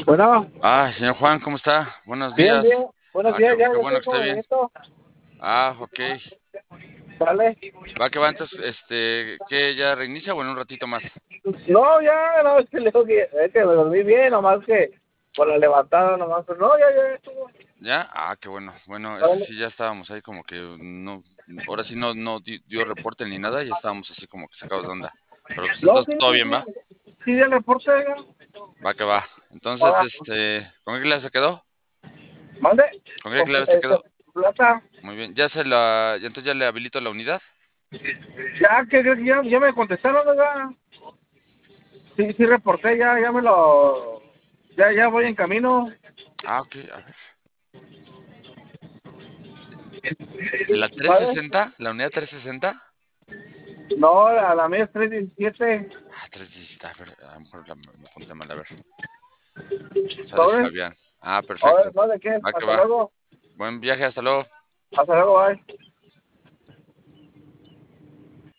Bueno, Señor Juan, ¿cómo está? Buenos bien, bien. días. Buenos Qué, días, ya, qué ya bueno estoy que esté como bien. bonito. Ok. Sale. Va que va, entonces, ¿qué ya reinicia o en un ratito más? No, ya, no, es que, es que me dormí bien, nomás que por la levantada, nomás. Pero no, ya estuvo. ¿Ya? Qué bueno. Bueno, es que Sale. sí, ya estábamos ahí como que no, ahora sí no dio reporte ni nada, ya estábamos así como que sacados de onda. Pero pues No, entonces sí, todo bien, ¿va? sí, ya el reporte, ya. Va que va. Entonces, Ahora, ¿con qué clave se quedó? mande. ¿Con qué clave se Este, quedó? plata. Muy bien. Entonces ya le habilito la unidad. Ya, que ya me contestaron, ¿verdad? Sí, sí, reporté, ya me lo. Ya voy en camino. Ok, a ver. ¿La ¿Sabes? 360? ¿La unidad 360? No, la mía es 317. 317, a ver, a lo mejor me pondré mal, a ver. González ¿Sabes? Fabián. A Perfecto. ver, no, ¿de qué? Va que Hasta va. luego. Buen viaje, hasta luego. Hasta luego, bye.